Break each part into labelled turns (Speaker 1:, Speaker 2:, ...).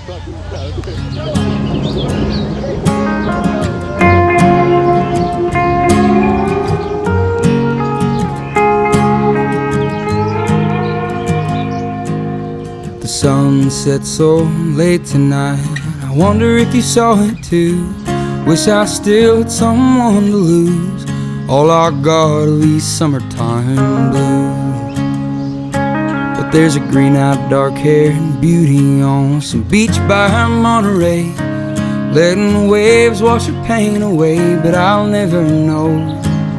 Speaker 1: The sun sets so late tonight, I wonder if you saw it too. Wish I still had someone to lose. All I got are these summertime blues. But there's a green-eyed, dark-haired beauty on some beach by Monterey, letting the waves wash her pain away, but I'll never know.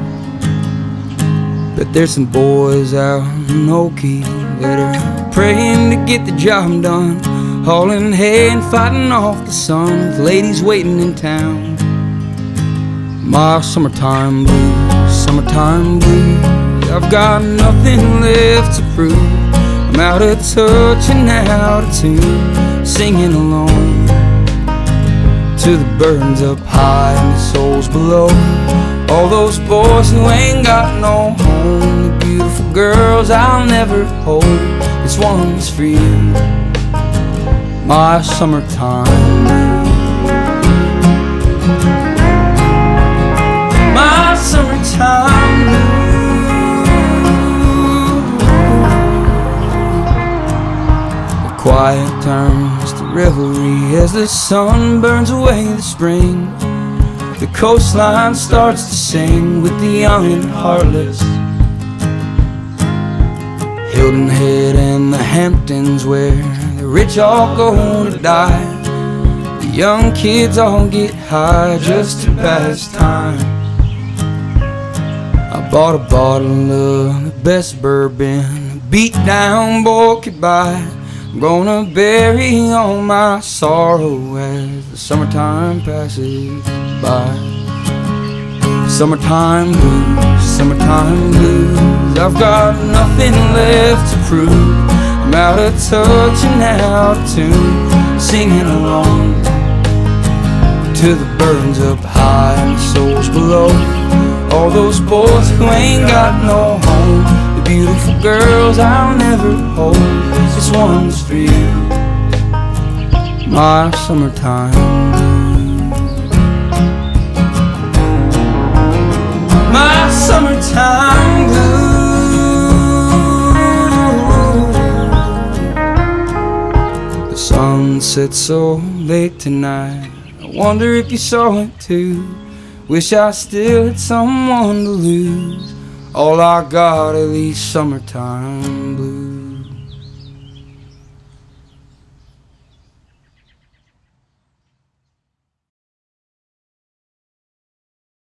Speaker 1: But there's some boys out in Okie that are praying to get the job done, hauling hay and fighting off the sun with ladies waiting in town. My summertime blues, summertime blues, I've got nothing left to prove. I'm out of touch and out of tune, singing alone to the birds up high and the souls below. All those boys who ain't got no home, the beautiful girls I'll never hold. This one's for you, my summertime blues. My summertime blues. The quiet turns to revelry as the sun burns away the spring. The coastline starts to sing with the young and heartless. Hilton Head and the Hamptons, where the rich all go to die, the young kids all get high just to pass time. I bought a bottle of the best bourbon, beat down boy could buy. I'm gonna bury all my sorrow as the summertime passes by. Summertime blues, summertime blues, I've got nothing left to prove. I'm out of touch and out of tune, singing along to the birds up high and the souls below. All those boys who ain't got no home, the beautiful girls I'll never hold. This one's for you, my summertime blues. My summertime blues. The sun sets so late tonight, I wonder if you saw it too. Wish I still had someone to lose. All I got are these summertime blues.